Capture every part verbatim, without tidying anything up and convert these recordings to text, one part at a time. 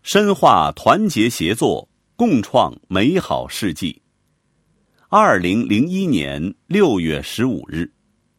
深化团结协作，共创美好世纪。二零零一年六月十五日，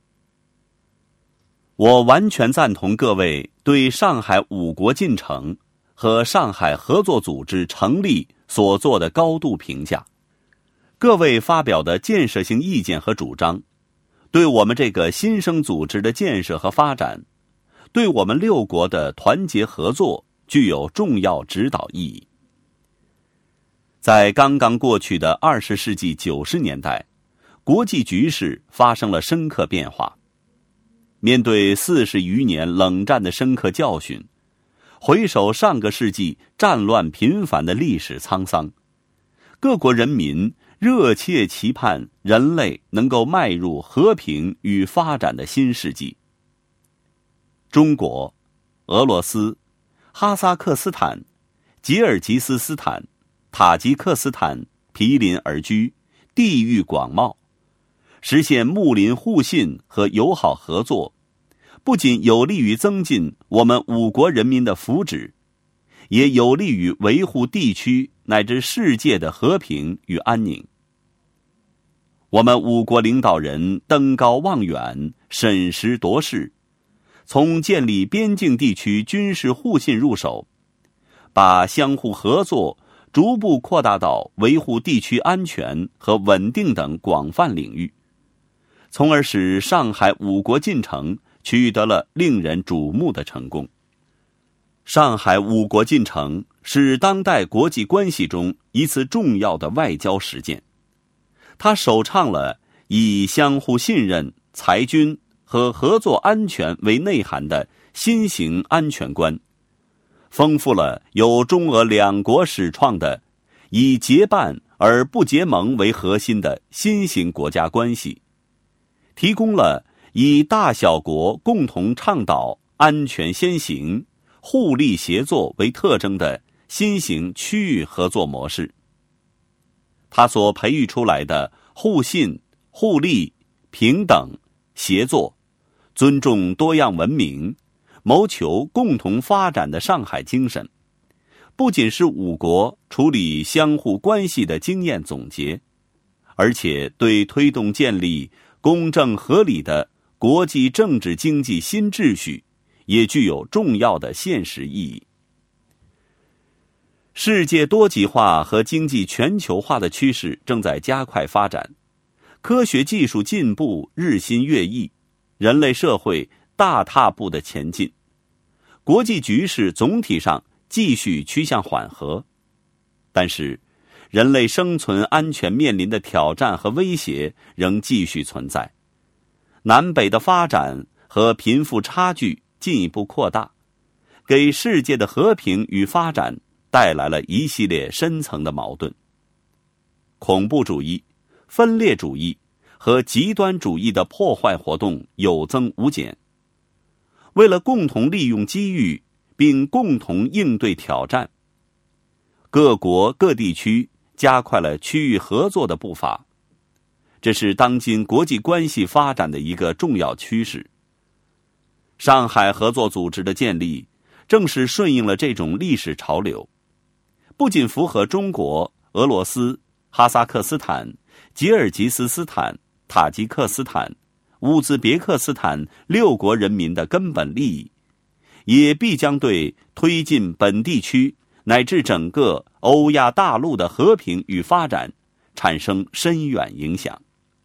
我完全赞同各位对上海五国进程和上海合作组织成立所做的高度评价。各位发表的建设性意见和主张，对我们这个新生组织的建设和发展，对我们六国的团结合作具有重要指导意义。在刚刚过去的二十世纪九十年代，国际局势发生了深刻变化。面对四十余年冷战的深刻教训，回首上个世纪战乱频繁的历史沧桑，各国人民热切期盼人类能够迈入和平与发展的新世纪。中国、俄罗斯、哈萨克斯坦、吉尔吉斯斯坦、塔吉克斯坦毗邻而居，地域广袤，实现睦邻互信和友好合作，不仅有利于增进我们五国人民的福祉，也有利于维护地区乃至世界的和平与安宁。我们五国领导人登高望远，审时度势，从建立边境地区军事互信入手，把相互合作逐步扩大到维护地区安全和稳定等广泛领域，从而使上海五国进程取得了令人瞩目的成功。上海五国进程是当代国际关系中一次重要的外交实践，它首倡了以相互信任、裁军和合作安全为内涵的新型安全观，丰富了由中俄两国始创的以结伴而不结盟为核心的新型国家关系，提供了以大小国共同倡导安全先行、互利协作为特征的新型区域合作模式。它所培育出来的互信、互利、平等、协作、尊重多样文明、谋求共同发展的上海精神，不仅是五国处理相互关系的经验总结，而且对推动建立公正合理的国际政治经济新秩序也具有重要的现实意义。世界多极化和经济全球化的趋势正在加快发展，科学技术进步日新月异，人类社会大踏步的前进，国际局势总体上继续趋向缓和。但是人类生存安全面临的挑战和威胁仍继续存在，南北的发展和贫富差距进一步扩大，给世界的和平与发展带来了一系列深层的矛盾。恐怖主义、分裂主义和极端主义的破坏活动有增无减。为了共同利用机遇并共同应对挑战，各国各地区加快了区域合作的步伐，这是当今国际关系发展的一个重要趋势。上海合作组织的建立正是顺应了这种历史潮流，不仅符合中国、俄罗斯、哈萨克斯坦、吉尔吉斯斯坦、塔吉克斯坦、乌兹别克斯坦六国人民的根本利益，也必将对推进本地区乃至整个欧亚大陆的和平与发展产生深远影响。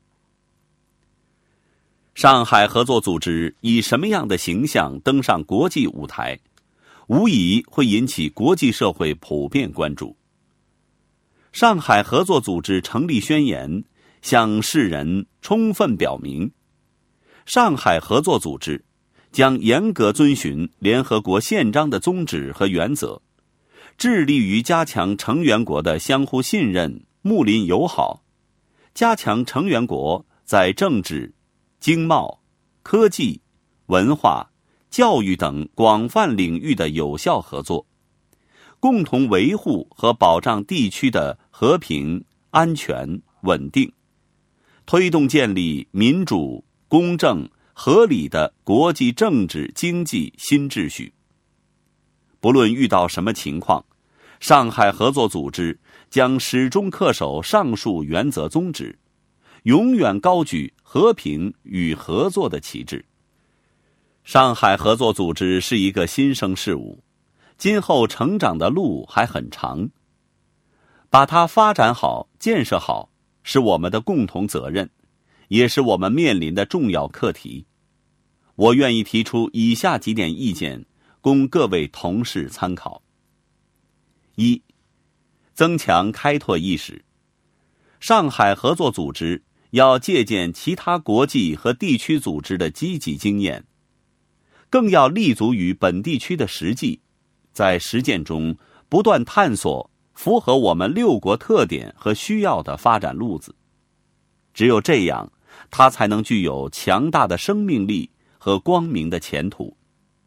上海合作组织以什么样的形象登上国际舞台，无疑会引起国际社会普遍关注。上海合作组织成立宣言向世人充分表明，上海合作组织将严格遵循联合国宪章的宗旨和原则，致力于加强成员国的相互信任、睦邻友好，加强成员国在政治、经贸、科技、文化、教育等广泛领域的有效合作，共同维护和保障地区的和平、安全、稳定，推动建立民主、公正、合理的国际政治经济新秩序。不论遇到什么情况， 上海合作组织将始终恪守上述原则宗旨，永远高举和平与合作的旗帜。上海合作组织是一个新生事物，今后成长的路还很长，把它发展好、建设好，是我们的共同责任，也是我们面临的重要课题。我愿意提出以下几点意见，供各位同事参考。一、增强开拓意识。上海合作组织要借鉴其他国际和地区组织的积极经验，更要立足于本地区的实际，在实践中不断探索符合我们六国特点和需要的发展路子。只有这样，它才能具有强大的生命力和光明的前途。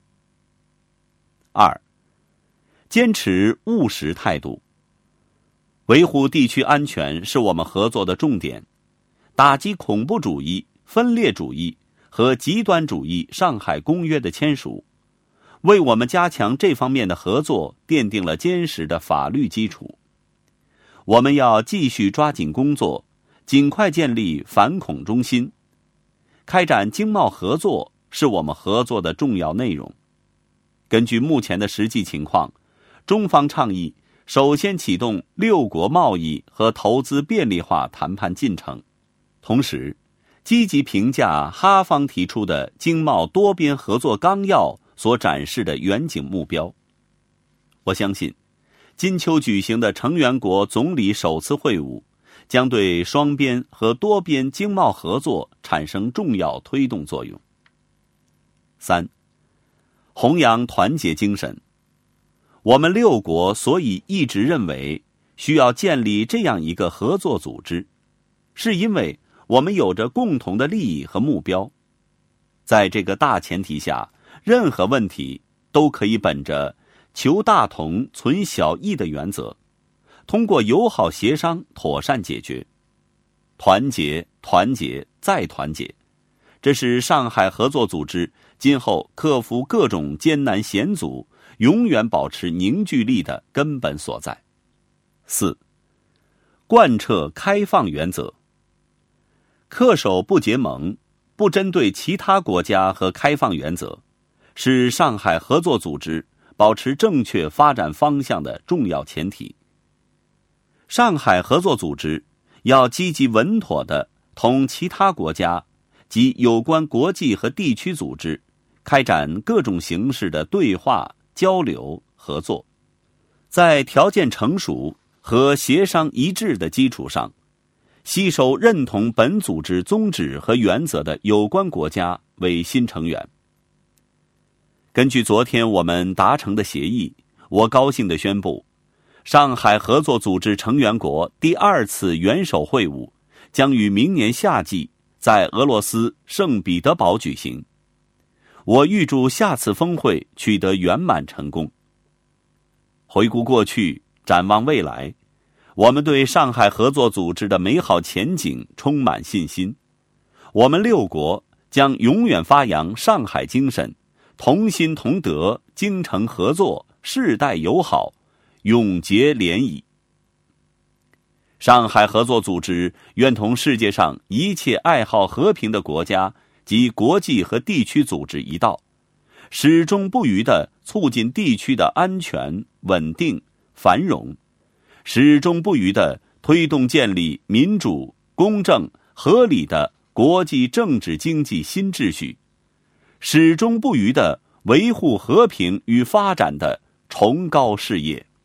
二、坚持务实态度。维护地区安全是我们合作的重点，打击恐怖主义、分裂主义和极端主义上海公约的签署，为我们加强这方面的合作奠定了坚实的法律基础。我们要继续抓紧工作，尽快建立反恐中心。开展经贸合作是我们合作的重要内容。根据目前的实际情况，中方倡议首先启动六国贸易和投资便利化谈判进程，同时积极评价哈方提出的经贸多边合作纲要所展示的远景目标。我相信金秋举行的成员国总理首次会晤将对双边和多边经贸合作产生重要推动作用。三、弘扬团结精神。我们六国所以一直认为需要建立这样一个合作组织，是因为我们有着共同的利益和目标。在这个大前提下，任何问题都可以本着求大同存小异的原则，通过友好协商妥善解决。团结、团结再团结，这是上海合作组织今后克服各种艰难险阻，永远保持凝聚力的根本所在。四、贯彻开放原则。恪守不结盟、不针对其他国家和开放原则，是上海合作组织保持正确发展方向的重要前提。上海合作组织要积极稳妥地同其他国家及有关国际和地区组织开展各种形式的对话、交流、合作，在条件成熟和协商一致的基础上，吸收认同本组织宗旨和原则的有关国家为新成员。根据昨天我们达成的协议，我高兴地宣布，上海合作组织成员国第二次元首会晤将于明年夏季在俄罗斯圣彼得堡举行。我预祝下次峰会取得圆满成功。回顾过去，展望未来，我们对上海合作组织的美好前景充满信心。我们六国将永远发扬上海精神，同心同德，精诚合作，世代友好，永结连理。上海合作组织愿同世界上一切爱好和平的国家及国际和地区组织一道，始终不渝地促进地区的安全、稳定、繁荣，始终不渝地推动建立民主、公正、合理的国际政治经济新秩序，始终不渝地维护和平与发展的崇高事业。